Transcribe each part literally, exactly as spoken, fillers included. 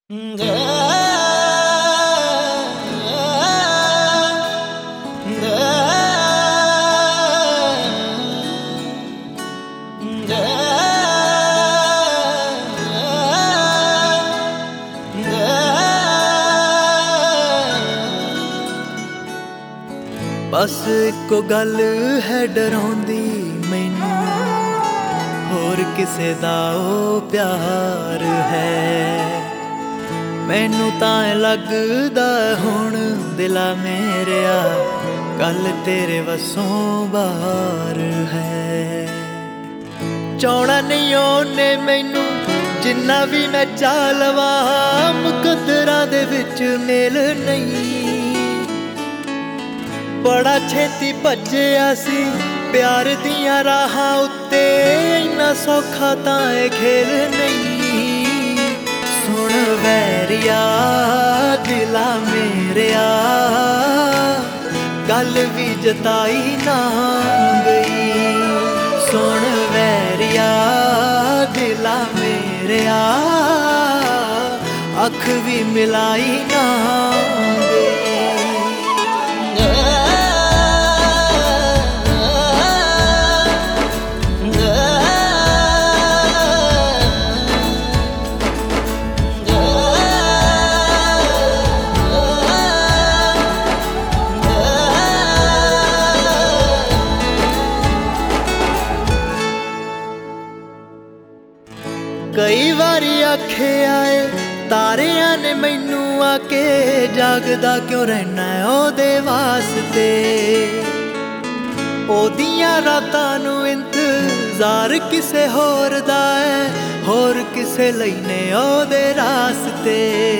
बस इको गल है डराउंदी मैनू, होर किसे दा ओ प्यार है। मैनू तां लगदा हुण दिला मेरेया गल तेरे वसों बाहर है। चाहना नहीं ओने मैनू जिन्ना भी मैं चा लवा, मुकद्दरां दे विच मेल नहीं। बड़ा छेती भज्जिया सी प्यार दियां राहां उत्ते, इन्ना सौखा तां ए खेल नहीं। सुन वैरिया दिला मेरेया गल भी जताई ना गई। सुन वैरिया दिला मेरेया अख भी मिलाई ना गई। कई बारी आखे आए तारियां ने मैनू आके, जागदा क्यों रहना है ओदे वास्ते। ओदियां रातां नू इंतजार किसे होर दा है, होर किसे लईने ओदे रास्ते।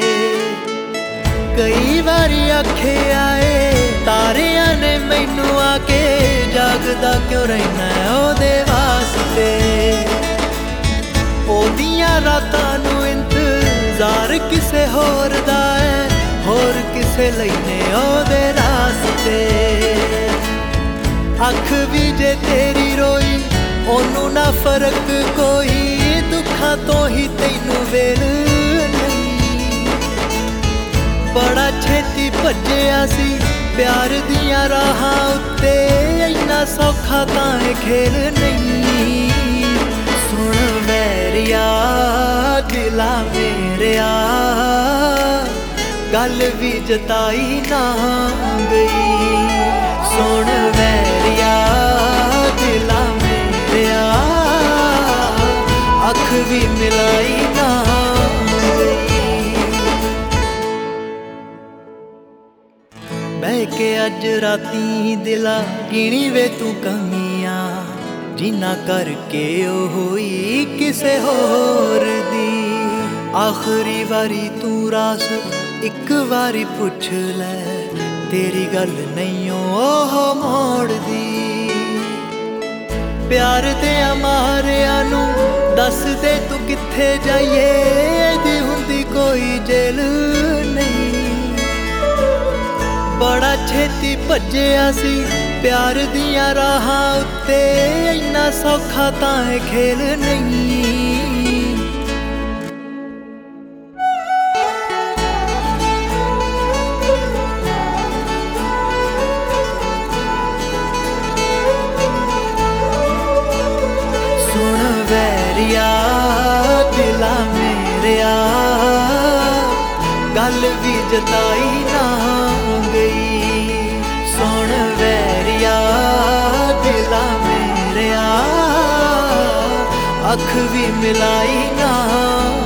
कई बारी आखे आए तारियां ने मैनू आके, जागदा क्यों रहना है ओदे वास्ते। ओदियां रातां नू इंतजार किसे होर दा है, होर किसे लईने ओदे रास्ते। अख भी जे तेरी रोई ओनू ना फर्क कोई, दुखां तो ही तैनू वेल नहीं। बड़ा छेती भज्जिया सी प्यार दियां राहां उत्ते, इन्ना सौखा तां ए खेल नहीं। सुन वैरिया दिला मेरेया गल भी जताई ना गई। सुन वैरिया दिला मेरेया अख भी मिलाई ना गई। बह के अज राती दिला गिणी वे तू कमियां, जिन्ना करके ओ होई किसे होर दी। आखिरी वारी तू रास इक वारी पुछ ले, तेरी गल नहीं ओह मोड़ दी। प्यार दे मारिया नू दस दे तू कित्थे जाइए, दी हुंदी कोई जेल नहीं। बड़ा छेती भज्जिया सी प्यार दियां राहां उत्ते, इन्ना सौखा तां ए खेल नहीं। सुन वैरिया दिला मेरेया गल भी जताई ना गई। सुन वैरिया दिला मेरेया अख भी मिलाई ना